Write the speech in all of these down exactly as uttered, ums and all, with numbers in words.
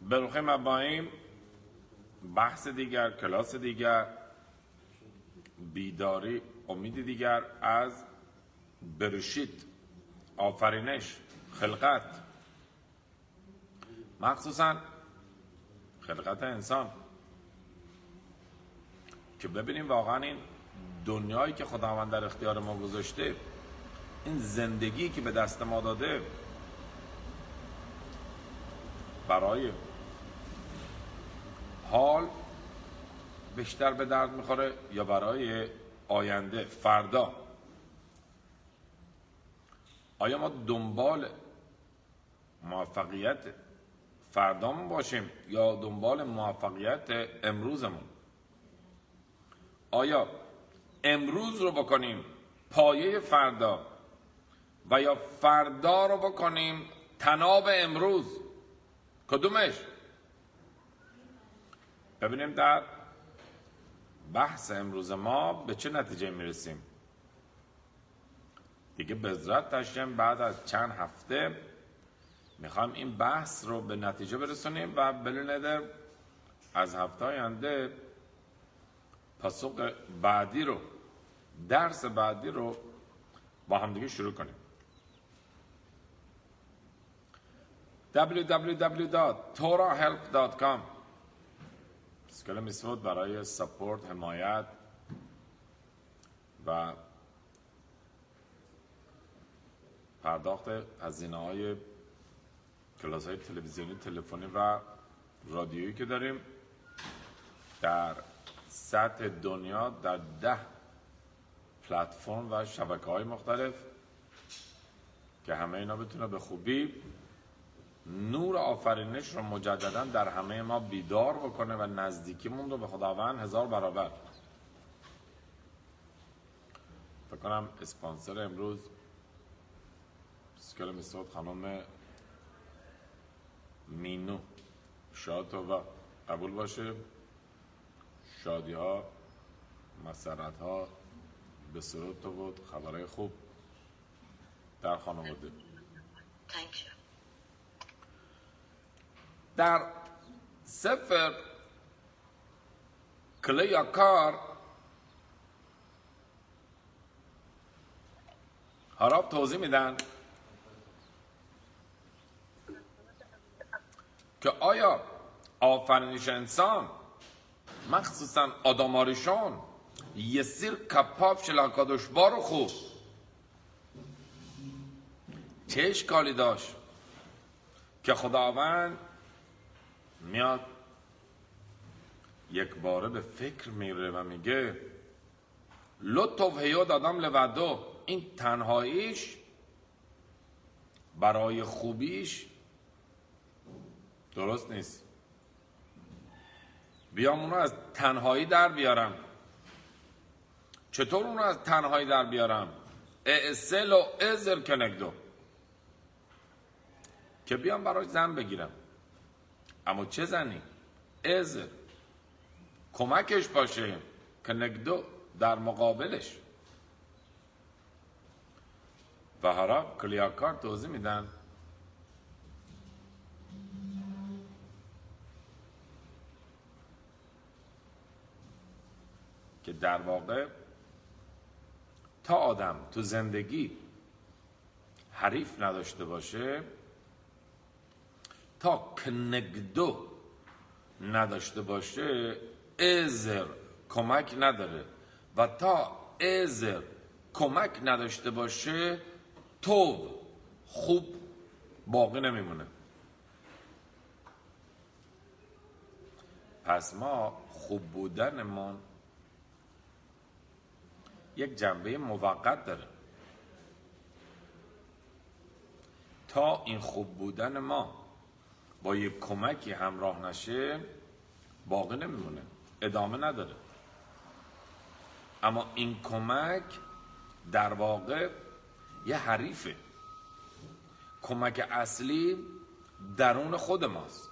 بروخیم ابراهیم، بحث دیگر، کلاس دیگر، بیداری، امید دیگر از برشید، آفرینش، خلقت، مخصوصا خلقت انسان، که ببینیم واقعا این دنیایی که خداوند در اختیار ما گذاشته، این زندگی که به دست ما داده، برای حال بیشتر به درد میخوره یا برای آینده، فردا؟ آیا ما دنبال موفقیت فردامون باشیم یا دنبال موفقیت امروزمون؟ آیا امروز رو بکنیم پایه فردا و یا فردا رو بکنیم تناب امروز؟ کدومش؟ ببینیم در بحث امروز ما به چه نتیجه میرسیم. دیگه بذرت داشتیم بعد از چند هفته میخوایم این بحث رو به نتیجه برسونیم و بلی ندر از هفته آینده پاسخ بعدی رو، درس بعدی رو با هم دیگه شروع کنیم. دبلیو دبلیو دبلیو دات تورا هلپ دات کام اسکل میسود برای سپورت، حمایت و پرداخت هزینه های کلاس های تلویزیونی، تلفنی و رادیویی که داریم در سطح دنیا، در ده پلتفرم و شبکه های مختلف، که همه اینا بتونه به خوبی نور آفرینش رو مجددا در همه ما بیدار بکنه و نزدیکیمون رو به خداوند هزار برابر. فکر کنم اسپانسر امروز اسکل میسود خانم مینو، شاد و قبول باشه. شادی ها، مسرت ها، به سرود تو بود، خبرهای خوب در خانواده. در سفر کلیاکار هاراب توضیح میدن که آیا آفرینش انسان، مخصوصا آدماریشون، یسیر کپاب شلاکادوش بارو خوب چه اشکالی داشت که خداوند میاد یک باره به فکر میره و میگه لطف هیو دادم لودو، این تنهاییش برای خوبیش درست نیست، بیام اونو از تنهایی در بیارم. چطور اونو از تنهایی در بیارم؟ اعسل و ازر کنگدو، که بیام برای زن بگیرم. اما چه زنی؟ ازر، کمکش باشه، کنگدو، در مقابلش. و هاراب کلیاکار توضیح میدن که در واقع تا آدم تو زندگی حریف نداشته باشه، تا کنگدو نداشته باشه، ازر کمک نداره، و تا ازر کمک نداشته باشه تو خوب باقی نمیمونه. پس ما خوب بودنمون یک جنبه موقت داره. تا این خوب بودن ما با یک کمکی همراه نشه باقی نمیمونه، ادامه نداره. اما این کمک در واقع یه حریفه. کمک اصلی درون خود ماست.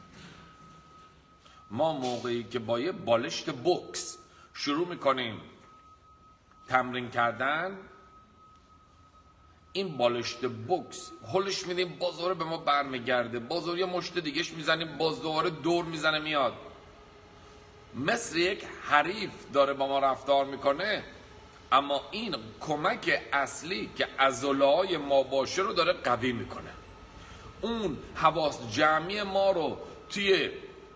ما موقعی که با یه بالشت بوکس شروع میکنیم تمرین کردن، این بالشت بوکس هلش میدیم باز دوباره به ما برمیگرده، باز دوباره یه مشت دیگهش میزنیم باز دوباره دور میزنه میاد. مثل یک حریف داره با ما رفتار میکنه، اما این کمک اصلی که عضله‌های ما باشه رو داره قوی میکنه. اون حواس جمعی ما رو توی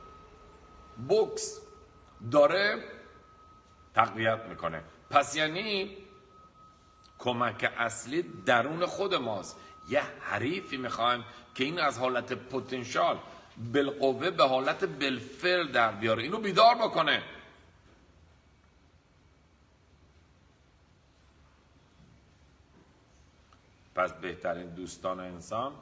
بوکس داره تقویت میکنه. پس یعنی کمک اصلی درون خود ماست. یه حریفی میخوایم که این از حالت پتانسیال بالقوه به حالت بالفعل در بیاره، اینو بیدار بکنه. پس بهترین دوستان انسان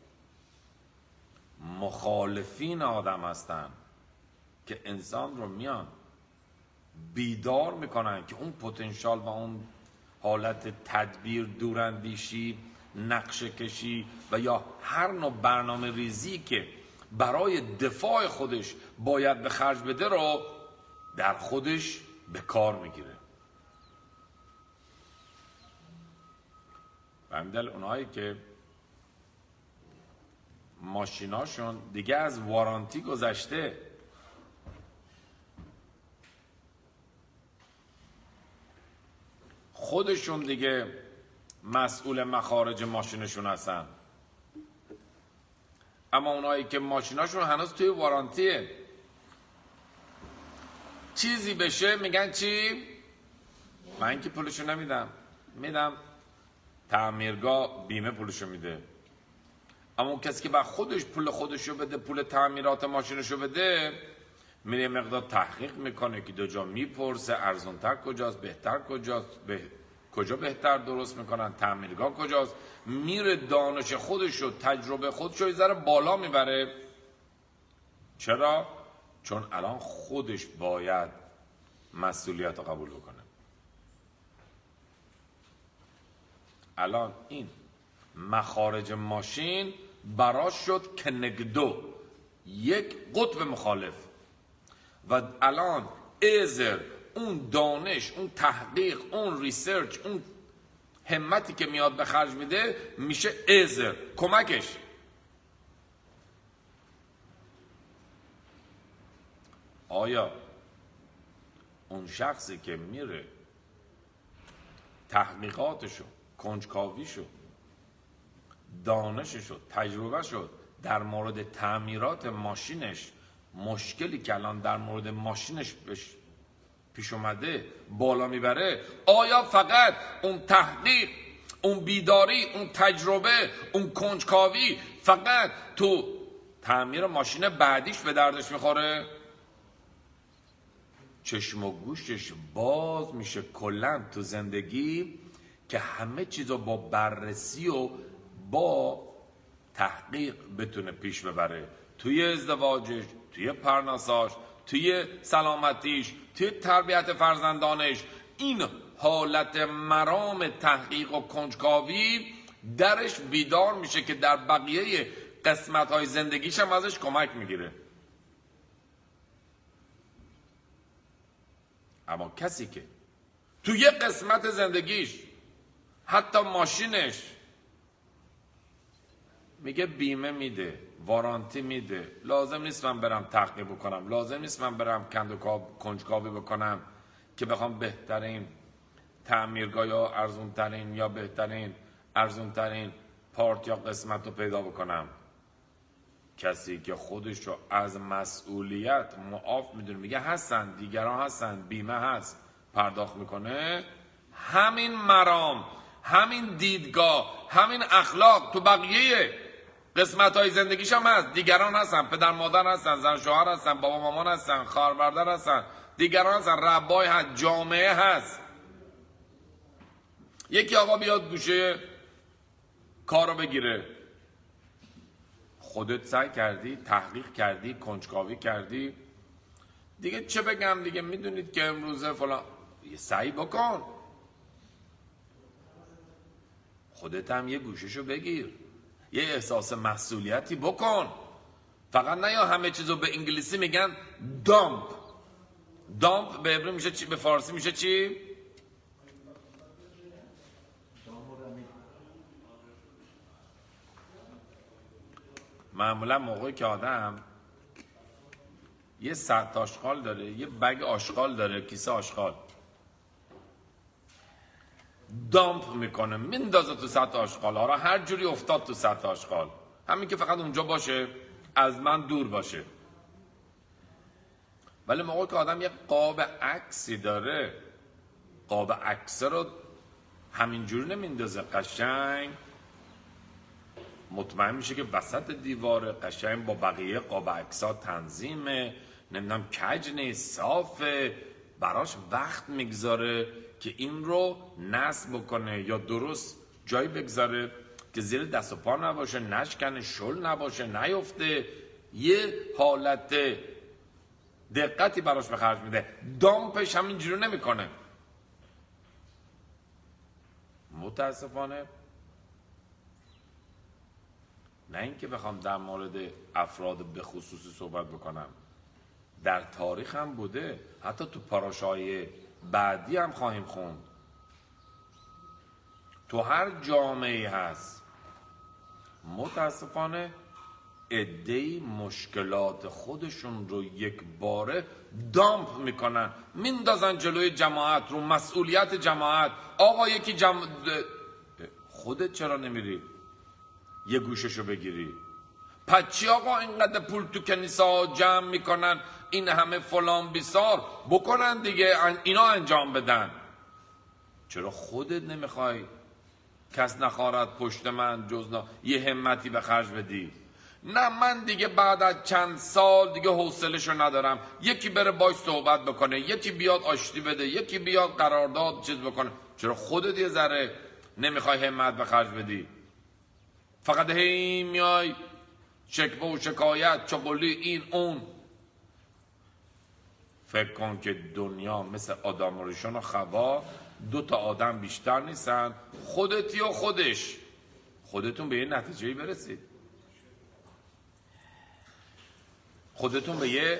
مخالفین آدم هستن که انسان رو میان بیدار میکنن که اون پتانسیال و اون حالت تدبیر، دوراندیشی، نقشه کشی و یا هر نوع برنامه ریزی که برای دفاع خودش باید به خرج بده رو در خودش به کار میگیره. به همین دلیل اونایی که ماشیناشون دیگه از وارانتی گذشته، خودشون دیگه مسئول مخارج ماشینشون هستن، اما اونایی که ماشیناشون هنوز توی وارانتیه، چیزی بشه میگن چی؟ من که پولشو نمیدم، میدم تعمیرگاه بیمه پولشو میده. اما اون کسی که با خودش پول خودشو بده، پول تعمیرات ماشینشو بده، میره مقدار تحقیق میکنه که دو جا میپرسه ارزونتر کجاست، بهتر کجاست، به... کجا بهتر درست میکنن، تعمیرگاه کجاست، میره دانش خودشو، تجربه خودشو یه ذره بالا میبره. چرا؟ چون الان خودش باید مسئولیت رو قبول بکنه. الان این مخارج ماشین براش شد کنگدو، یک قطب مخالف، و الان ازر اون دانش، اون تحقیق، اون ریسرچ، اون همتی که میاد به خرج میده میشه ازر، کمکش. آیا اون شخصی که میره تحقیقاتشو، کنجکاویشو، دانششو، تجربهشو در مورد تعمیرات ماشینش، مشکلی که الان در مورد ماشینش بش پیش اومده بالا میبره، آیا فقط اون تحقیق، اون بیداری، اون تجربه، اون کنجکاوی فقط تو تعمیر ماشین بعدیش به دردش میخوره؟ چشم و گوشش باز میشه کلن تو زندگی که همه چیزو با بررسی و با تحقیق بتونه پیش ببره، توی ازدواجش، توی پرناساش، توی سلامتیش، توی تربیت فرزندانش. این حالت مرام تحقیق و کنجکاوی درش بیدار میشه که در بقیه قسمت‌های زندگیش هم ازش کمک میگیره. اما کسی که توی یه قسمت زندگیش، حتی ماشینش، میگه بیمه میده، وارانتی میده، لازم نیست من برم تحقیق بکنم، لازم نیست من برم کند و کنجکاوی بکنم که بخوام بهترین تعمیرگاه یا ارزونترین یا بهترین ارزونترین پارت یا قسمت رو پیدا بکنم. کسی که خودش رو از مسئولیت معاف میدونه، میگه هستن دیگران هستن، بیمه هست، پرداخت میکنه، همین مرام، همین دیدگاه، همین اخلاق تو بقیه قسمت های زندگیش هم هست. دیگران هستن، پدر مادر هستن، زن شوهر هستن، بابا مامان هستن، خواهر برادر هستن، دیگران هستن، ربای هست، جامعه هست. یکی آقا بیاد گوشه کارو بگیره، خودت سعی کردی، تحقیق کردی، کنجکاوی کردی، دیگه چه بگم دیگه، میدونید که امروزه فلان، یه سعی بکن، خودت هم یه گوششو بگیر، یه احساس مسئولیتی بکن. فقط نه یا همه چیزو به انگلیسی میگن دامپ. دامپ به عبری میشه چی؟ به فارسی میشه چی؟ معمولا موقعی که آدم یه سطح آشغال داره، یه بگ آشغال داره، کیسه آشغال، دامپ میکنه، میندازه تو سطح آشغال ها را، هر جوری افتاد تو سطح آشغال، همین که فقط اونجا باشه، از من دور باشه. ولی موقعی که آدم یه قاب عکسی داره، قاب عکس رو همینجوری نمیندازه، قشنگ مطمئن میشه که وسط دیواره، قشنگ با بقیه قاب عکس‌ها تنظیمه، نمیدونم کج نیست، صافه، براش وقت میگذاره که این رو نصب بکنه یا درست جایی بگذاره که زیر دست و پا نباشه، نشکنه، شل نباشه، نیفته، یه حالت دقتی براش به خرج میده. دامپش همینجوری نمیکنه. متاسفانه نه اینکه بخوام در مورد افراد به خصوصی صحبت بکنم، در تاریخ هم بوده، حتی تو پاراشای بعدی هم خواهیم خوند. تو هر جامعه هست متاسفانه عده‌ای مشکلات خودشون رو یک باره دامپ میکنن، میندازن جلوی جماعت، رو مسئولیت جماعت. آقا یکی جم... خودت چرا نمیری یه گوششو بگیری؟ پس چی آقا اینقدر پول تو کنیسا جمع میکنن، این همه فلان بیسار بکنن دیگه، اینا انجام بدن. چرا خودت نمیخوای کس نخارد پشت من جز نا... یه همتی به خرج بدی؟ نه من دیگه بعد از چند سال دیگه حوصله‌شو ندارم، یکی بره باش صحبت بکنه، یکی بیاد آشتی بده، یکی بیاد قرارداد چیز بکنه. چرا خودت یه ذره نمیخوای همت به خرج بدی؟ فقط هی میای شکوه و شکایت، چغلی، این اون. فکر کن که دنیا مثل آدم و ریشان و خوا، دو تا آدم بیشتر نیستن، خودتی و خودش. خودتون به یه نتیجه‌ای برسید، خودتون به یه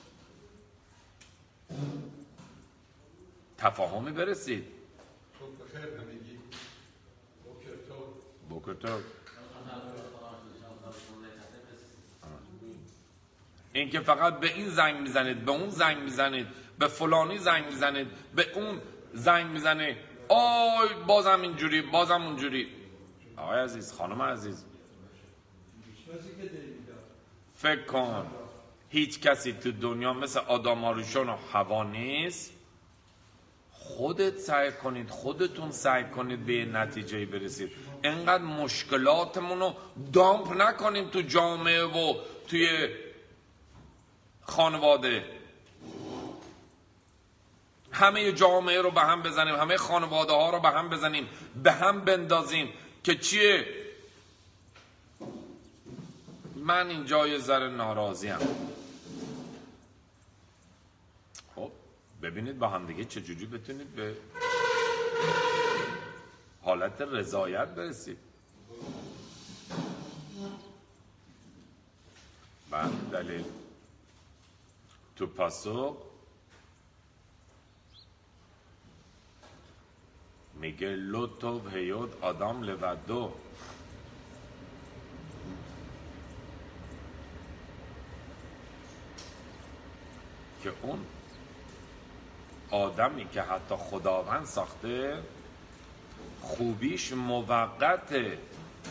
تفاهمی برسید. بکرتو این که فقط به این زنگ میزنید، به اون زنگ میزنید، به فلانی زنگ میزنید، به اون زنگ میزنید، آی بازم اینجوری، بازم اونجوری. آقای عزیز، خانم عزیز، فکر کن هیچ کسی تو دنیا مثل آدم آریشون و حوا نیست. خودت سعی کنید، خودتون سعی کنید به نتیجه برسید. انقدر مشکلاتمون رو دامپ نکنیم تو جامعه و توی خانواده. همه جامعه رو به هم بزنیم، همه خانواده ها رو به هم بزنیم، به هم بندازیم که چیه؟ من اینجا یه ذره ناراضیم. خب ببینید با هم دیگه چجوری بتونید به حالت رضایت برسید. من دلیل تو پاسخ میگه لطف هیود آدم لودو. که اون آدمی که حتی خداوند ساخته خوبیش موقته.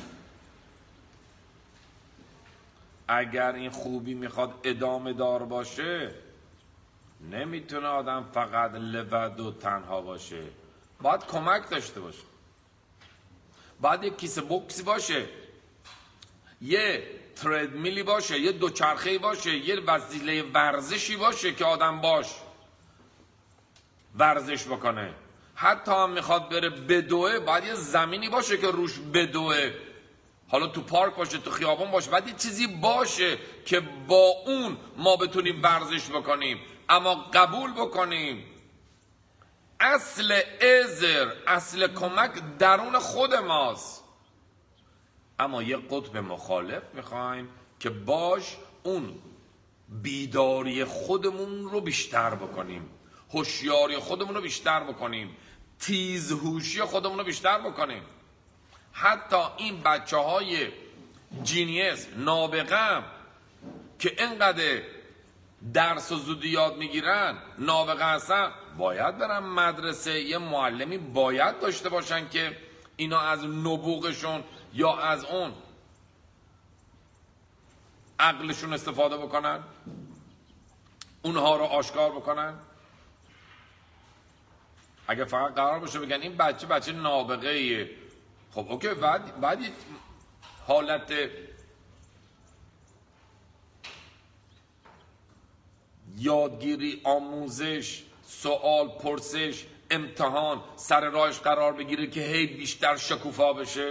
اگر این خوبی میخواد ادامه دار باشه نمیتونه آدم فقط لود و تنها باشه، باید کمک داشته باشه، باید یک کیسه بوکسی باشه، یه تردمیلی باشه، یه دوچرخه‌ای باشه، یه وسیله ورزشی باشه که آدم باش ورزش بکنه. حتی هم میخواد بره بدوه، باید یه زمینی باشه که روش بدوه، حالا تو پارک باشه، تو خیابان باشه، باید یه چیزی باشه که با اون ما بتونیم ورزش بکنیم. اما قبول بکنیم اصل عذر، اصل کمک درون خود ماست. اما یه قطب مخالف میخوایم که باش اون بیداری خودمون رو بیشتر بکنیم، هوشیاری خودمون رو بیشتر بکنیم، تیزهوشی خودمون رو بیشتر بکنیم. حتی این بچه های جینیس نابغم که اینقدر درس و زودی یاد میگیرن نابغه هستن، باید برن مدرسه. یه معلمی باید داشته باشن که اینا از نبوغشون یا از اون عقلشون استفاده بکنن، اونها رو آشکار بکنن. اگه فقط قرار باشه بگن این بچه بچه نابغه ایه، خب اوکی، بعد بعد حالت یادگیری، آموزش، سوال پرسش، امتحان سر راهش قرار بگیره که هی بیشتر شکوفا بشه.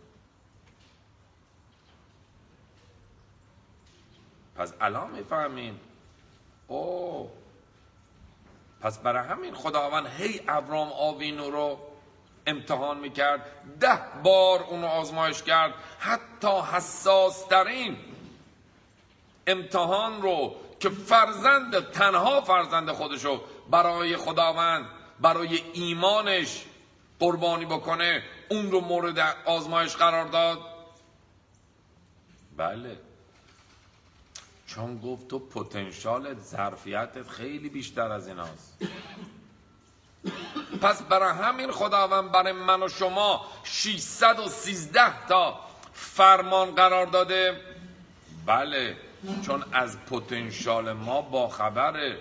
پس الان میفهمیم اوه، پس برای همین خداوند هی ابرام آوینو رو امتحان میکرد، ده بار اونو آزمایش کرد، حتی حساس ترین امتحان رو که فرزند، تنها فرزند خودشو برای خداوند، برای ایمانش قربانی بکنه، اون رو مورد آزمایش قرار داد. بله، چون گفت تو پتانسیلت، ظرفیتت خیلی بیشتر از ایناست. پس برای همین خداوند برای من و شما ششصد و سیزده تا فرمان قرار داده. بله، چون از پتانسیل ما با خبره.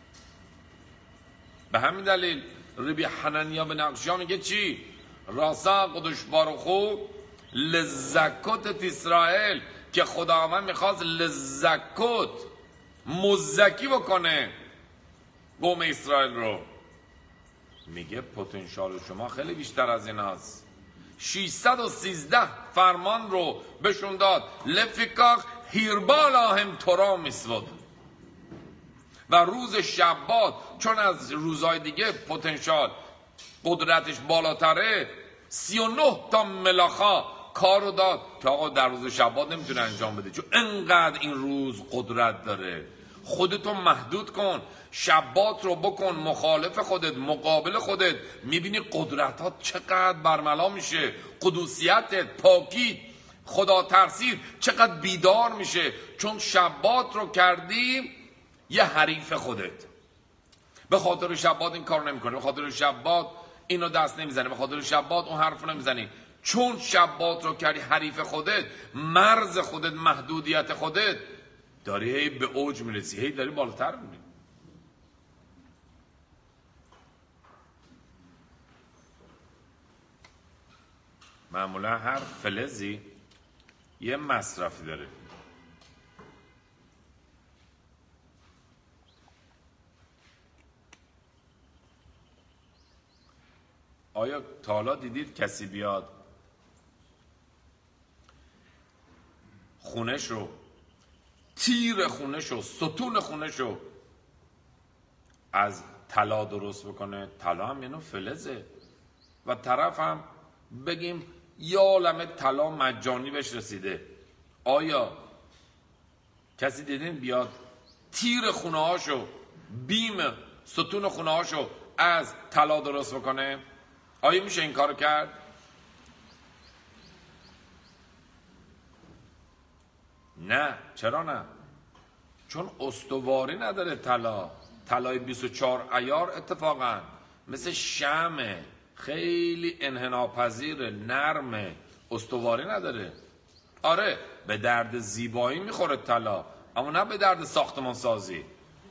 به همین دلیل ربی حنانیا بن عقشیا میگه چی؟ راسا قدش بارخو لزکوت اسرائیل، که خداوند میخواست لزکوت مزکی بکنه قوم اسرائیل رو. میگه پتانسیل شما خیلی بیشتر از این هست. ششصد و سیزده فرمان رو بهشون داد. لفیکاخ هیربالا هم تورا میسود. و روز شبات چون از روزهای دیگه پتانسیل قدرتش بالاتره، سی و نه تا ملاخا کار رو داد که آقا در روز شبات نمیتونه انجام بده، چون انقدر این روز قدرت داره. خودتو محدود کن، شبات رو بکن مخالف خودت، مقابل خودت، میبینی قدرتات چقدر برملا میشه، قدوسیتت، پاکیت، خدا ترسید چقدر بیدار میشه، چون شبات رو کردی یه حریف خودت. به خاطر شبات این کار نمیکنی، به خاطر شبات اینو دست نمیزنی، به خاطر شبات اون حرف نمیزنی. چون شبات رو کردی حریف خودت، مرز خودت، محدودیت خودت، داری هی به اوج میرسی، هی داری بالاتر میری. معمولا هر فلزی یه مصرفی داره. آیا تا حالا دیدید کسی بیاد خونش رو، تیر خونش رو، ستون خونش رو از طلا درست بکنه؟ طلا هم یه نوع فلزه و طرف هم بگیم یه عالمه طلا مجانی بهش رسیده. آیا کسی دیدین بیاد تیر خونه هاشو، بیم ستون خونه هاشو از طلا درست بکنه؟ آیا میشه این کارو کرد؟ نه. چرا نه؟ چون استواری نداره طلا. طلای بیست و چهار عیار اتفاقا مثل شمعه، خیلی انحناپذیر، نرمه، استواری نداره. آره به درد زیبایی میخوره طلا، اما نه به درد ساختمان سازی.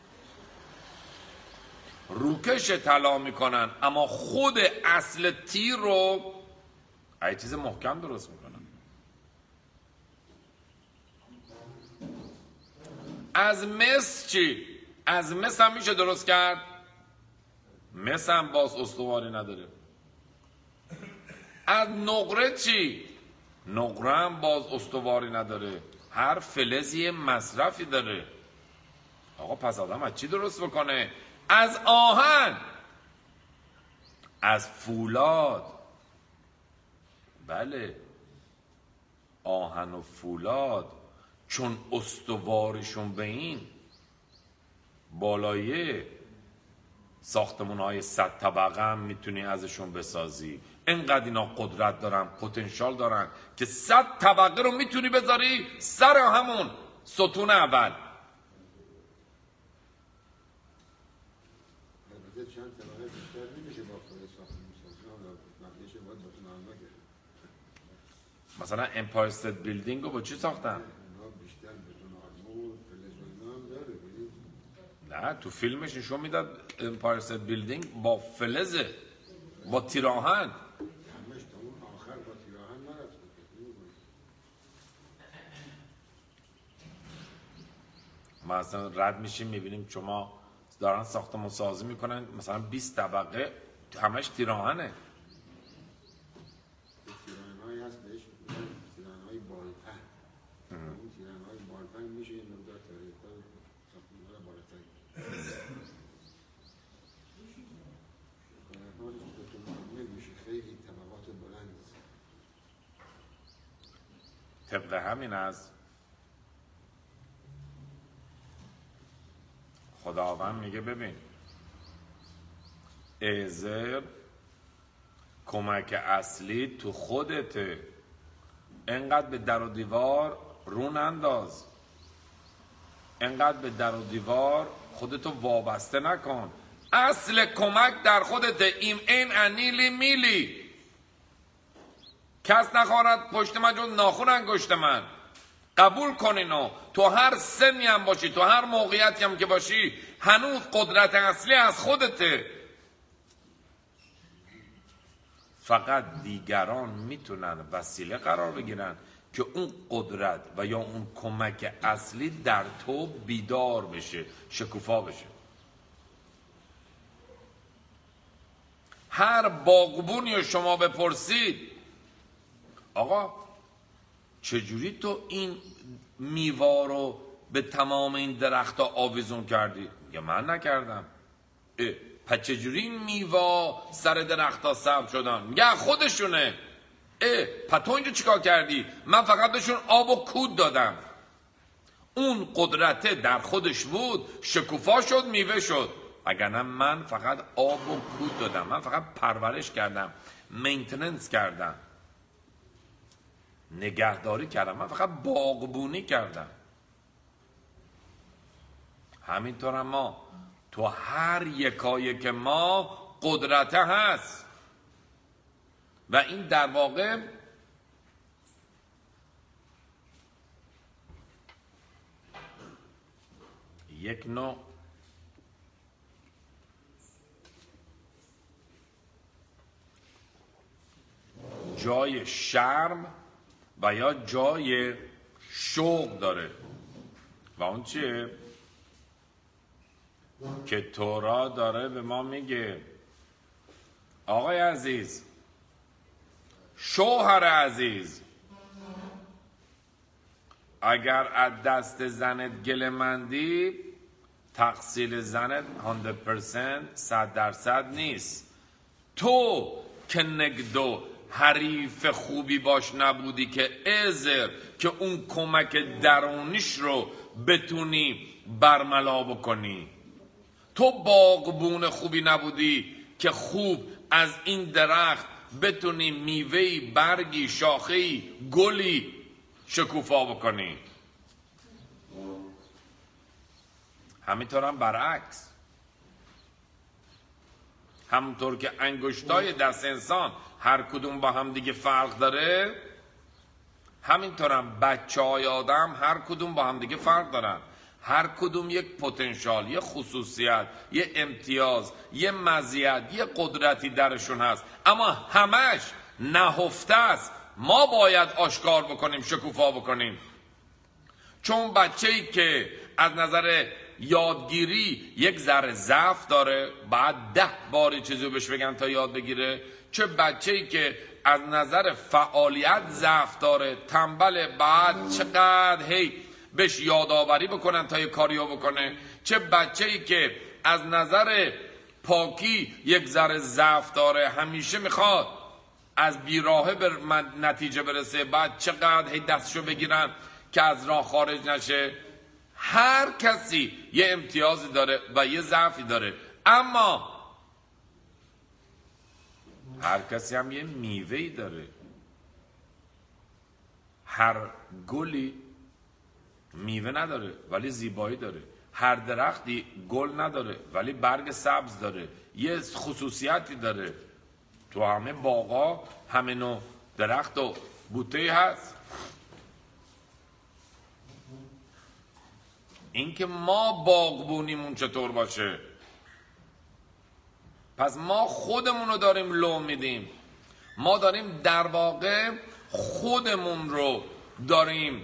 روکش طلا میکنن اما خود اصل تیر رو ای چیز محکم درست میکنن. از مس چی؟ از مس هم میشه درست کرد؟ مس هم باز استواری نداره. از نقره چی؟ نقره هم باز استواری نداره. هر فلزی مصرفی داره. آقا پس آدم از چی درست بکنه؟ از آهن، از فولاد. بله، آهن و فولاد چون استوارشون به این بالایه ساختمون های صد طبقه هم میتونی ازشون بسازی. انقدر اینا قدرت دارن، پتانسیل دارن که صد طبقه رو میتونی بذاری سر همون ستون اول. چند طبقه بیشتر نمیشه با خود ساختمون سازی مبنیش باید بتونن نگه. مثلا امپایر استیت بیلدینگ رو با چی ساختن؟ اینا بیشتر بتون آرمور فلز و اینا هم داره ببینید. نه تو فیلمش نشون میداد امپایر استیت بیلدینگ با فلزه، با تیراهن. همش تا اون آخر با تیراهن نرفته. ما اصلا رد میشیم میبینیم شما دارن ساختمون سازی میکنن مثلا بیست طبقه همش تیراهنه. تیراهن‌هایی هست بهش میگن تیراهن‌های بالپن. اون تیراهن‌های بالپن میشه یه مقدار تاریخ‌ها ساختمان‌ها رو بالاتر گرفت. کاره‌ها بتون میشه خیلی طبقات بلند. طبق همین از خداوند میگه ببین اعزر کمک اصلی تو خودته، انقدر به در و دیوار رو ننداز، انقدر به در و دیوار خودتو وابسته نکن. اصل کمک در خودته. ایم این انیلی میلی کس نخواهد پشت من جز ناخون انگشت من. قبول کن اینو. تو هر سنی هم باشی، تو هر موقعیتی هم که باشی، هنوز قدرت اصلی از خودته. فقط دیگران میتونن وسیله قرار بگیرن که اون قدرت و یا اون کمک اصلی در تو بیدار بشه، شکوفا بشه. هر باغبونی رو شما بپرسید آقا چجوری تو این میوه رو به تمام این درخت‌ها آویزون کردی؟ میگه من نکردم. پس چجوری این میوه سر درخت‌ها سبز شدن؟ میگه خودشونه. اه پس تو اینجا چیکار کردی؟ من فقط بهشون آب و کود دادم. اون قدرته در خودش بود، شکوفا شد، میوه شد. وگرنه من فقط آب و کود دادم، من فقط پرورش کردم، مینتیننس کردم، نگهداری کردم، من فقط باغبونی کردم. همینطور هم ما تو هر یکایی که ما قدرت هست و این در واقع یک نوع جای شرم و یا جای شوق داره. و اون چیه؟ که تورا داره به ما میگه آقای عزیز، شوهر عزیز، اگر از دست زنت گله مندی، تقصیر زنت صد درصد صد درصد نیست. تو که نگدو حریف خوبی باش نبودی که ازر که اون کمک درونیش رو بتونی برملا بکنی. تو باغبون خوبی نبودی که خوب از این درخت بتونی میوهی، برگی، شاخهی، گلی شکوفا بکنی. همینطور هم برعکس، همونطور که انگشتای دست انسان هر کدوم با هم دیگه فرق داره، همینطور هم بچه های آدم هر کدوم با هم دیگه فرق دارن. هر کدوم یک پتانسیل، یه خصوصیت، یه امتیاز، یه مزیت، یه قدرتی درشون هست، اما همش نهفته است. ما باید آشکار بکنیم، شکوفا بکنیم. چون بچه‌ای که از نظر یادگیری یک ذره ضعف داره، بعد ده باری چیزی رو بهش بگن تا یاد بگیره. چه بچه‌ای که از نظر فعالیت ضعف داره، تنبل، بعد چقدر هی بهش یادآوری بکنن تا یه کاریو بکنه. چه بچه‌ای که از نظر پاکی یک ذره ضعف داره، همیشه میخواد از بیراهه به نتیجه برسه، بعد چقدر هی دستشو بگیرن که از راه خارج نشه. هر کسی یه امتیازی داره و یه ضعفی داره، اما هر کسی هم یه میوه‌ای داره. هر گلی میوه نداره ولی زیبایی داره. هر درختی گل نداره ولی برگ سبز داره. یه خصوصیتی داره. تو همه باغا همه نوع درخت و بوته هست. اینکه ما باغبونیمون چطور باشه. پس ما خودمون رو داریم لو میدیم. ما داریم در واقع خودمون رو داریم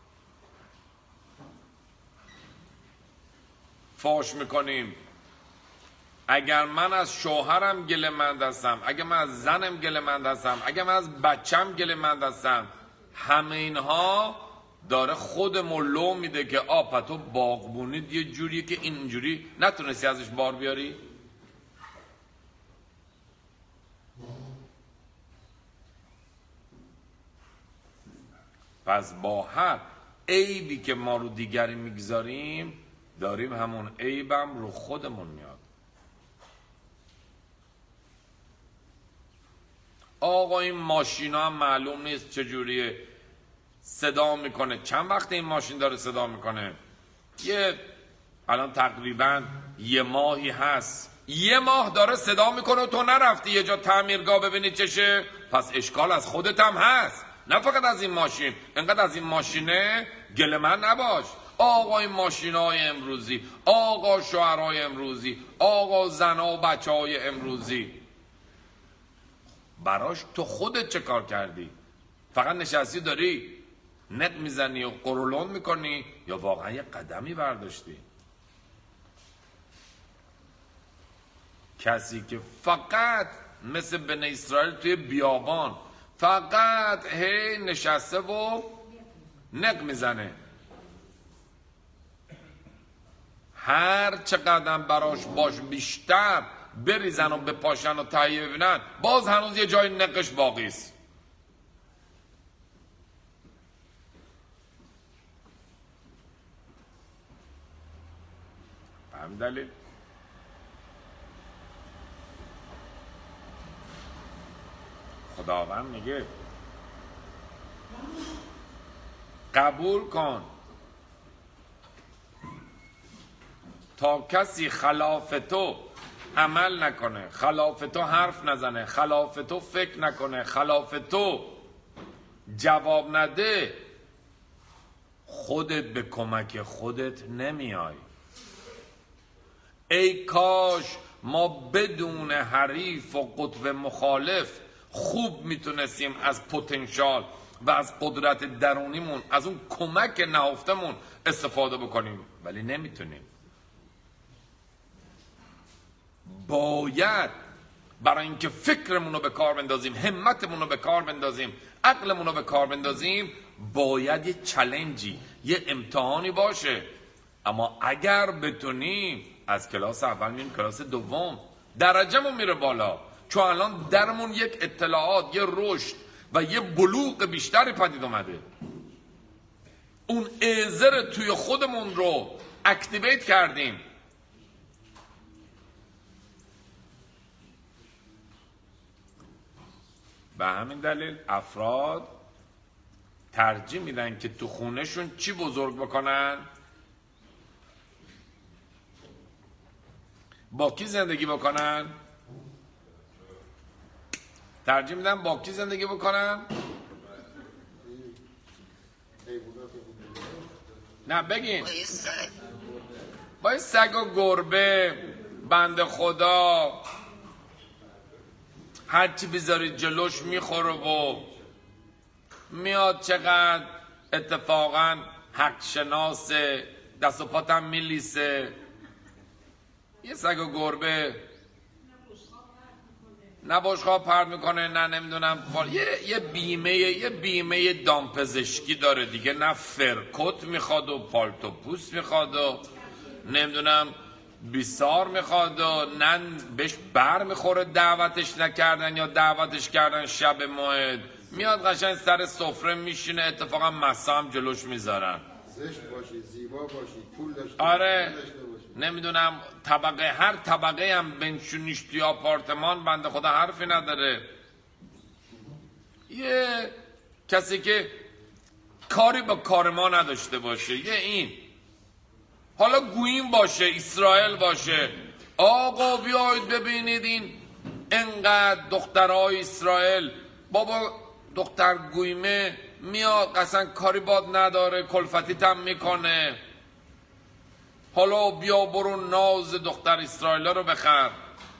فاش میکنیم. اگر من از شوهرم گله مند هستم، اگر من از زنم گله مند هستم، اگر من از بچم گله مند هستم، همه اینها داره خودمون لو میده که آپا تو باغبونی یه جوریه که اینجوری نتونستی ازش بار بیاری. پس با هر عیبی که ما رو دیگری میگذاریم داریم همون عیبم رو خودمون میاد. آقا این ماشین ها هم معلوم نیست چجوریه صدا میکنه. چند وقت این ماشین داره صدا میکنه؟ یه الان تقریبا یه ماهی هست یه ماه داره صدا میکنه و تو نرفتی یه جا تعمیرگاه ببینی چشه. پس اشکال از خودت هم هست، نه فقط از این ماشین. انقدر از این ماشینه گله من نباش. آقا این ماشین های امروزی، آقا شوهرهای امروزی، آقا زنها و بچه های امروزی، براش تو خودت چه کار کردی؟ فقط نشستی داری نق میزنی و قرولون میکنی یا واقعا یه قدمی برداشتی؟ کسی که فقط مثل بنی اسرائیل توی بیابان فقط هی نشسته و نق میزنه، هر چه قدم براش باش بیشتر بریزن و بپاشن و تهیه ببینن باز هنوز یه جای نقش باقی است. به همین دلیل خداوند میگه قبول کن تا کسی خلاف تو عمل نکنه، خلاف تو حرف نزنه، خلاف تو فکر نکنه، خلاف تو جواب نده، خودت به کمک خودت نمیای. ای کاش ما بدون حریف و قطب مخالف خوب میتونستیم از پتانسیل و از قدرت درونیمون، از اون کمک نهفتمون استفاده بکنیم، ولی نمیتونیم. باید برای اینکه فکرمون رو به کار بندازیم، همتمون رو به کار بندازیم، عقلمون رو به کار بندازیم، باید یه چالنجی، یه امتحانی باشه. اما اگر بتونیم از کلاس اول میریم کلاس دوم، درجهمون میره بالا، چون الان درمون یک اطلاعات، یه رشد و یه بلوغ بیشتری پدید اومده. اون ایزر توی خودمون رو اکتیویت کردیم. به همین دلیل افراد ترجیح میدن که تو خونهشون چی بزرگ بکنن؟ با کی زندگی بکنن؟ ترجیح میدن با کی زندگی بکنن؟ نه بگین. با این سگ و گربه بنده خدا هرچی بذارید جلوش میخوره و میاد، چقدر اتفاقا حق شناسه، دست و پاتم میلیسه. یه سگ و گربه نه بشقاب پرد میکنه، نه نمیدونم فال... یه یه بیمه یه بیمه دامپزشکی داره دیگه، نه فرکوت میخواد و پالتو پوست میخواد و نمیدونم بیسار میخواد و نه بهش بر میخوره دعوتش نکردن یا دعوتش کردن شب موعد، میاد قشنگ سر سفره میشینه، اتفاقا مسا هم جلوش میذارن. زشت باشی، زیبا باشی، پول داشته آره داشته باشی. نمیدونم طبقه، هر طبقه هم بنشونیش توی آپارتمان بنده خدا حرفی نداره. یه کسی که کاری با کار ما نداشته باشه، یه این حالا گویین باشه، اسرائیل باشه، آقا بیایید ببینید این انقدر دخترهای اسرائیل، بابا دختر گویمه میاد اصلا کاری باد نداره، کلفتیت هم میکنه، حالا بیا برو ناز دختر اسرائیل رو بخر.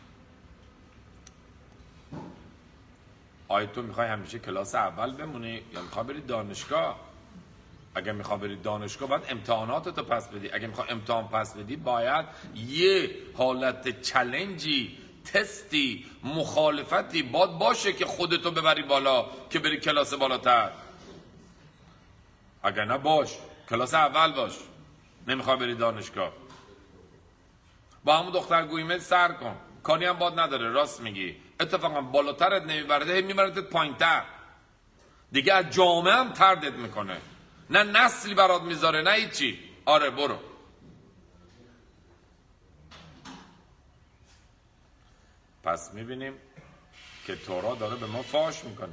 آیا تو میخوای همیشه کلاس اول بمونی یا میخوای بری دانشگاه؟ اگه میخوای بری دانشگاه باید امتحاناتتو پس بدی. اگه میخوای امتحان پس بدی باید یه حالت چالنجی، تستی، مخالفتی باید باشه که خودتو ببری بالا که بری کلاس بالاتر. اگه نه باش کلاس اول باش، نمیخوای بری دانشگاه با همون دختر گویمه سر کن، کاری هم باد نداره. راست میگی، اتفاقا بالاترت نمیبرده، میبردت پایینتر، دیگه از جامعه هم تردت میکنه، نه نسلی برات میذاره نه هیچی. آره برو. پس میبینیم که تورا داره به ما فاش میکنه.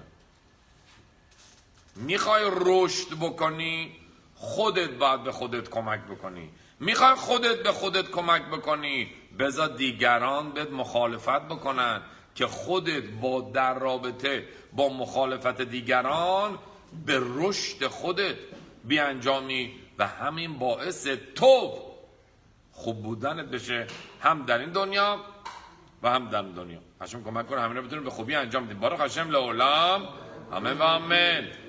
میخوای رشد بکنی خودت باید به خودت کمک بکنی. میخوای خودت به خودت کمک بکنی بذار دیگران بهت مخالفت بکنن که خودت با در رابطه با مخالفت دیگران به رشد خودت بیانجامی و همین باعث تو خوب بودنت بشه، هم در این دنیا و هم در این دنیا. هشم کمک کنه همین رو بتونیم به خوبی انجام بدیم. بارک هشم لعالم. آمین و آمین.